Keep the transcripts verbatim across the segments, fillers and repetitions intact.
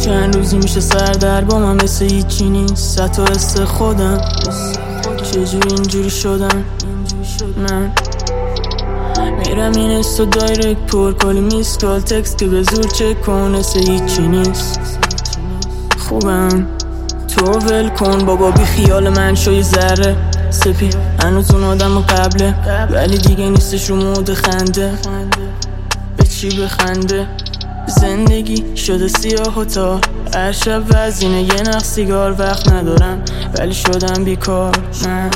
چند روزی میشه سردر با من مثل هیچی نیست. حتی حس خودم چجوری اینجوری شدم من. میرم این استو دایرکت پر کلی میس کال تکست که به زور چک کن مثل هیچی نیست. خوبم تو ول کن بابا بی خیال من شوی ذره سپی. هنوز اون آدم قبله ولی دیگه نیستش رو مود خنده. به چی بخنده؟ زندگی شده سیاه و تار. هر شب وزینه یه نخ سیگار. وقت ندارم ولی شدم بیکار من.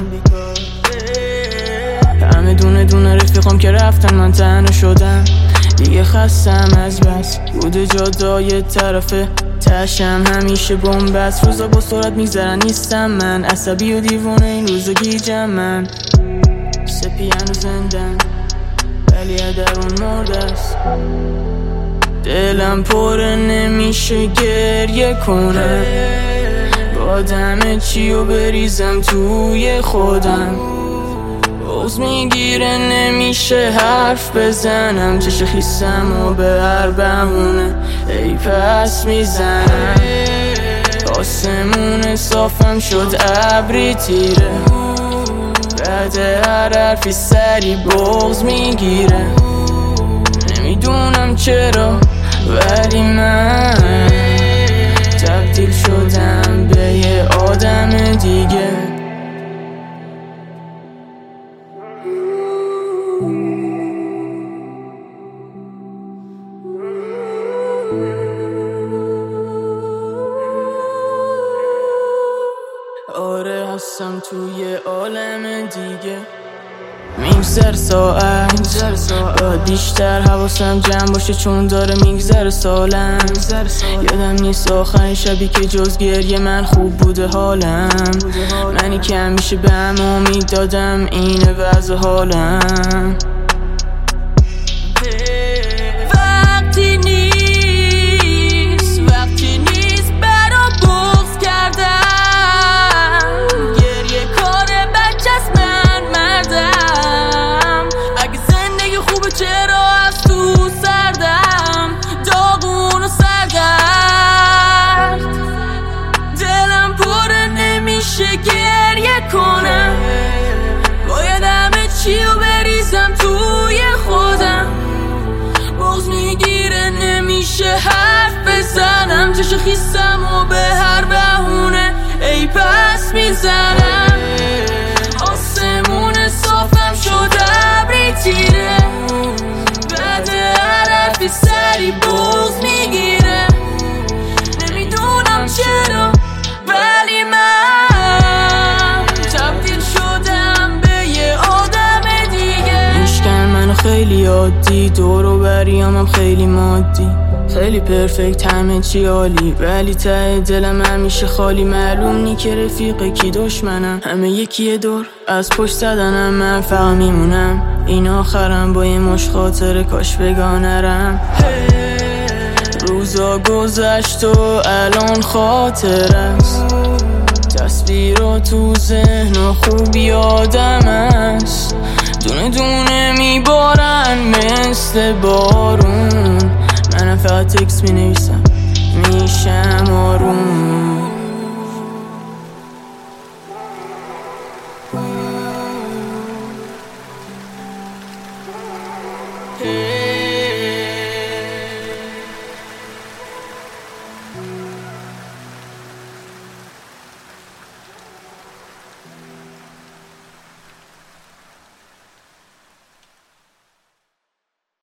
همه دونه دونه رفیقم که رفتن من تنها شدم. دیگه خستم از بس بوده جادای طرفه تشم همیشه بومبست. روزا با سرعت میگذرن نیستم من. عصبی و دیوونه این روزا گیجم من. سپی هنوز زندم ولی درون مردست. دلم پره نمیشه گریه کنم. با دم چیو بریزم توی خودم. بغض میگیره نمیشه حرف بزنم. چش خیسم و به هر بهونه ای پس میزنم. آسمون صافم شد ابری تیره. بعد هر حرفی سری بغض میگیره. نمیدونم چرا ولی من تبدیل شدم به یه آدم دیگه. آره هستم توی عالم دیگه. میگذر ساعت باید بیشتر حواسم جمع باشه چون داره میگذر سالم. یادم نیست آخرین شبی که جز گریه من خوب بوده حالم. منی که همیشه به هم امید دادم اینه وضع حالم. وقتی نیست وقتی نیست برا بغض کردم. گریه کار بچه‌ست من مردم. اگه زندگی خوبه چرا از تو سردم داغون و سردرد. دلم پره نمیشه گریه کنم. باید همه چیو بریزم توی خودم. بغض میگیره نمیشه حرف بزنم. چش خیسم و به هر بهونه ای پس میزنم. آسمون صافم شد ابری تیره. بعد هر حرفی سری بغض میگیره. نمیدونم چرا ولی من تبدیل شدم به یه آدم دیگه. میشکن منو خیلی عادی دور و بریام هم خیلی مادی. خیلی پرفکت همه چی عالی ولی ته دلم همیشه خالی. معلوم نی که رفیقه کی دشمنم. همه یکیه دور از پشت زدنم. من فقط میمونم این آخرم با یه مش خاطره کاش بگانرم. روزا گذشت و الان خاطر است. تصویرها تو ذهن و خوب یادم است. دونه دونه میبارن مثل بارون. منم فقط تکست می نویسم میشم آروم.